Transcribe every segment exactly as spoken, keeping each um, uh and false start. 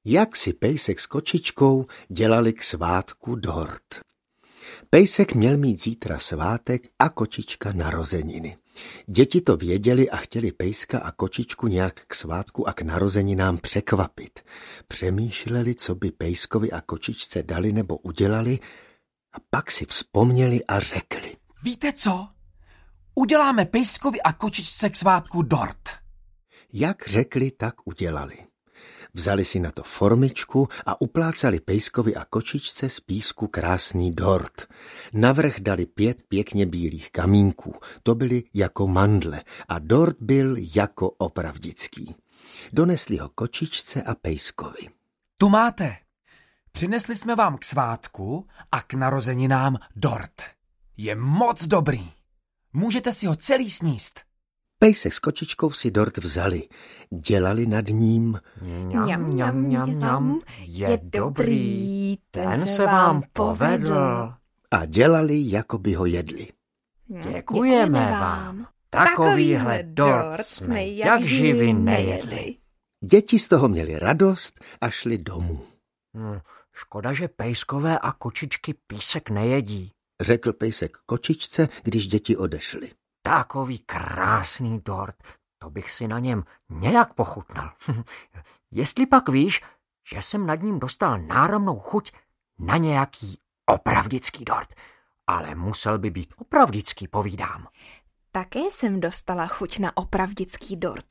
Jak si Pejsek s kočičkou dělali k svátku dort. Pejsek měl mít zítra svátek a kočička narozeniny. Děti to věděli a chtěli Pejska a kočičku nějak k svátku a k narozeninám překvapit. Přemýšleli, co by Pejskovi a kočičce dali nebo udělali, a pak si vzpomněli a řekli. Víte co? Uděláme Pejskovi a kočičce k svátku dort. Jak řekli, tak udělali. Vzali si na to formičku a uplácali Pejskovi a kočičce z písku krásný dort. Navrch dali pět pěkně bílých kamínků, to byly jako mandle a dort byl jako opravdický. Donesli ho kočičce a Pejskovi. Tu máte. Přinesli jsme vám k svátku a k narozeninám dort. Je moc dobrý. Můžete si ho celý sníst. Pejsek s kočičkou si dort vzali. Dělali nad ním. Mňam, mňam, mňam, mňam. Je dobrý, ten se vám povedl. A dělali, jako by ho jedli. Děkujeme vám. Takovýhle dort jsme jak živi nejedli. Děti z toho měli radost a šli domů. Hmm, škoda, že Pejskové a kočičky písek nejedí, řekl Pejsek kočičce, když děti odešly. Takový krásný dort, to bych si na něm nějak pochutnal. Jestli pak víš, že jsem nad ním dostal náramnou chuť na nějaký opravdický dort, ale musel by být opravdický, povídám. Také jsem dostala chuť na opravdický dort.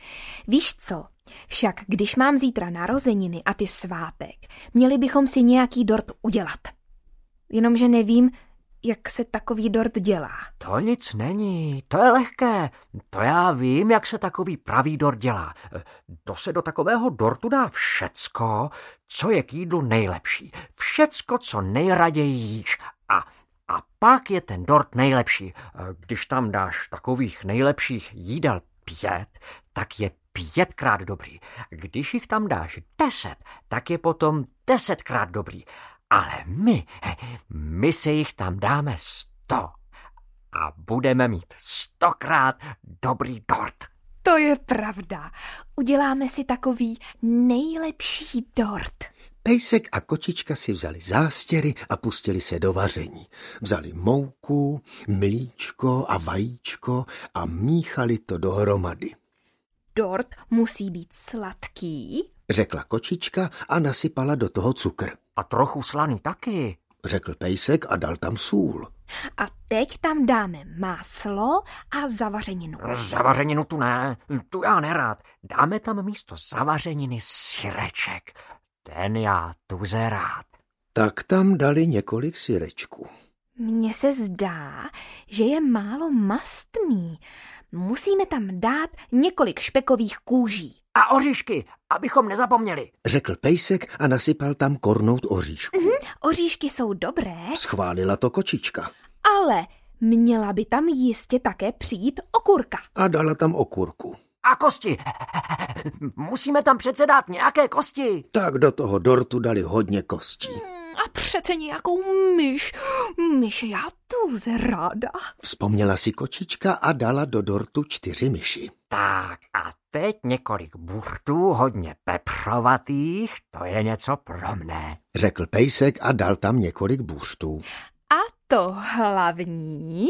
Víš co, však když mám zítra narozeniny a ty svátek, měli bychom si nějaký dort udělat. Jenomže nevím, jak se takový dort dělá. To nic není, to je lehké. To já vím, jak se takový pravý dort dělá. To se do takového dortu dá všecko, co je k jídlu nejlepší. Všecko, co nejraději jíš. A, a pak je ten dort nejlepší. Když tam dáš takových nejlepších jídel pět, tak je pětkrát dobrý. Když jich tam dáš deset, tak je potom desetkrát dobrý. Ale my, my se jich tam dáme sto a budeme mít stokrát dobrý dort. To je pravda. Uděláme si takový nejlepší dort. Pejsek a kočička si vzali zástěry a pustili se do vaření. Vzali mouku, mlíčko a vajíčko a míchali to dohromady. Dort musí být sladký, řekla kočička a nasypala do toho cukr. A trochu slaný taky, řekl Pejsek a dal tam sůl. A teď tam dáme máslo a zavařeninu. Zavařeninu tu ne, tu já nerád. Dáme tam místo zavařeniny syreček. Ten já tuze rád. Tak tam dali několik syrečků. Mně se zdá, že je málo mastný. Musíme tam dát několik špekových kůží. A oříšky, abychom nezapomněli, řekl Pejsek a nasypal tam kornout oříšků. Mm-hmm, oříšky jsou dobré, schválila to kočička. Ale měla by tam jistě také přijít okurka. A dala tam okurku. A kosti. Musíme tam přece dát nějaké kosti. Tak do toho dortu dali hodně kostí. A přece nějakou myš. Myš já tuze ráda. Vzpomněla si kočička a dala do dortu čtyři myši. Tak a teď několik burtů, hodně pepřovatých, to je něco pro mne, řekl Pejsek a dal tam několik buřtů. A to hlavní,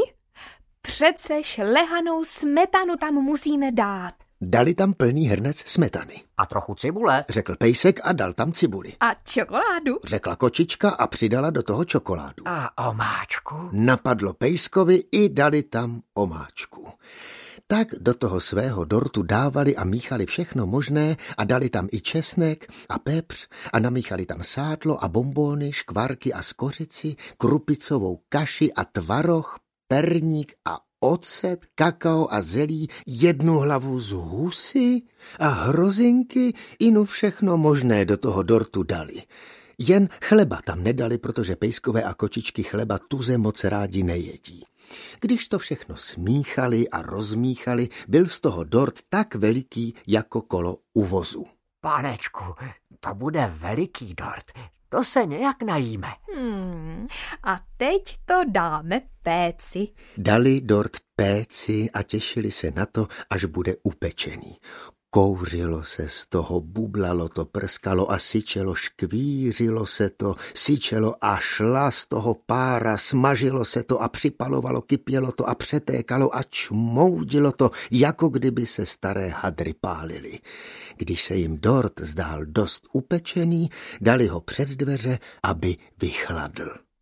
přece šlehanou smetanu tam musíme dát. Dali tam plný hrnec smetany. A trochu cibule, řekl Pejsek a dal tam cibuli. A čokoládu, řekla kočička a přidala do toho čokoládu. A omáčku. Napadlo Pejskovi i dali tam omáčku. Tak do toho svého dortu dávali a míchali všechno možné a dali tam i česnek a pepř a namíchali tam sádlo a bonbóny, škvarky a skořici, krupicovou kaši a tvaroh, perník a ocet, kakao a zelí, jednu hlavu z husy a hrozinky, inu všechno možné do toho dortu dali. Jen chleba tam nedali, protože Pejskové a kočičky chleba tuze moc rádi nejedí. Když to všechno smíchali a rozmíchali, byl z toho dort tak veliký jako kolo u vozu. Panečku, to bude veliký dort, to se nějak najíme. Hmm, a teď to dáme péci. Dali dort péci a těšili se na to, až bude upečený. Kouřilo se z toho, bublalo to, prskalo a syčelo, škvířilo se to, syčelo a šla z toho pára, smažilo se to a připalovalo, kypělo to a přetékalo a čmoudilo to, jako kdyby se staré hadry pálily. Když se jim dort zdál dost upečený, dali ho před dveře, aby vychladl.